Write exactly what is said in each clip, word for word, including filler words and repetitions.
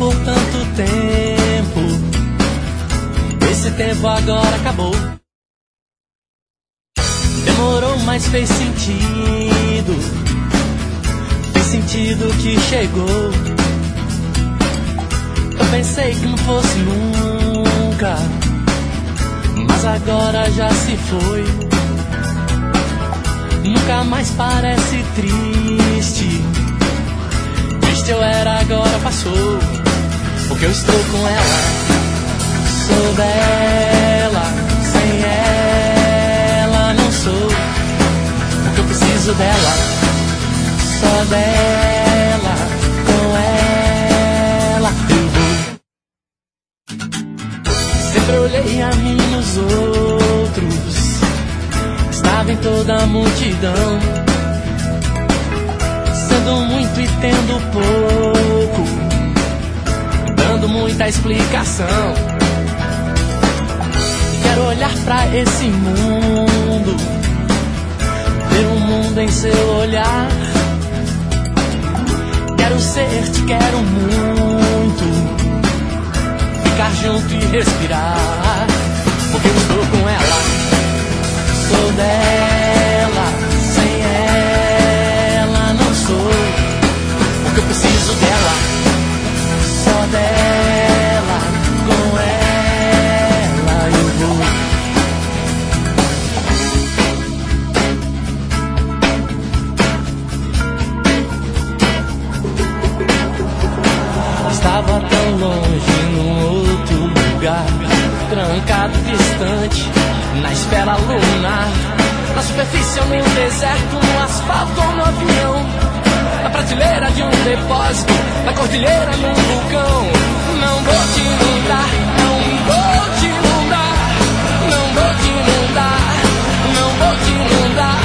por tanto tempo. Esse tempo agora acabou. Demorou, mas fez sentido. Fez sentido que chegou. Eu pensei que não fosse nunca, mas agora já se foi. Nunca mais parece triste. Triste eu era, agora passou. Porque eu estou com ela. Sou dela, sem ela não sou. Porque eu preciso dela, só dela, com ela eu vou. Sempre olhei a mim nos outros, estava em toda a multidão, sendo muito e tendo pouco, dando muita explicação. Quero olhar pra esse mundo, ver o mundo em seu olhar. Quero ser, te quero muito, ficar junto e respirar. Porque eu estou com ela, sou dela, sem ela não sou. Porque eu preciso dela, só dela, com ela eu vou. Estava tão longe num outro lugar, trancado, distante, na esfera lunar. Na superfície ou no deserto, no asfalto ou no avião, na prateleira de um depósito, na cordilheira, num vulcão. Não vou te inundar, não vou te inundar, não vou te inundar, não vou te inundar.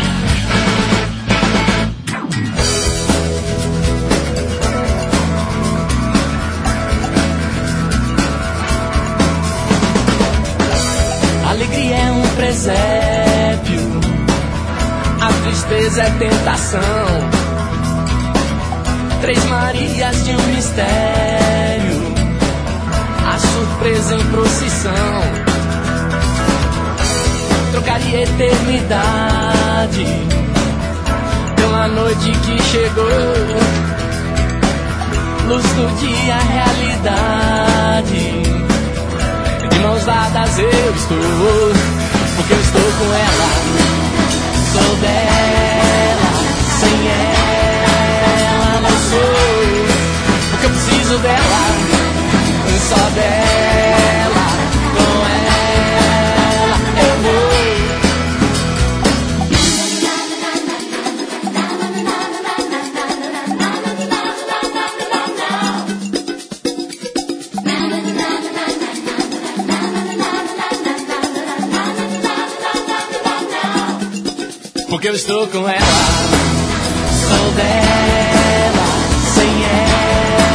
Alegria é um presépio, a tristeza é tentação. Três Marias de um mistério, a surpresa em procissão. Trocaria eternidade pela noite que chegou. Luz do dia, realidade. De mãos dadas eu estou, porque eu estou com ela. Sou dela, sem ela não sou. Porque eu preciso dela, só dela, com ela eu vou. Porque eu estou com ela, sou dela, sem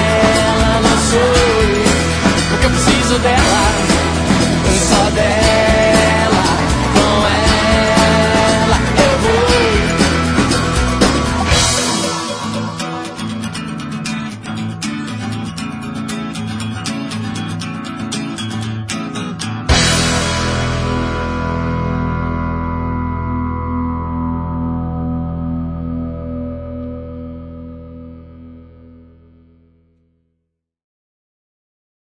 ela não sou. Porque eu preciso dela, só dela.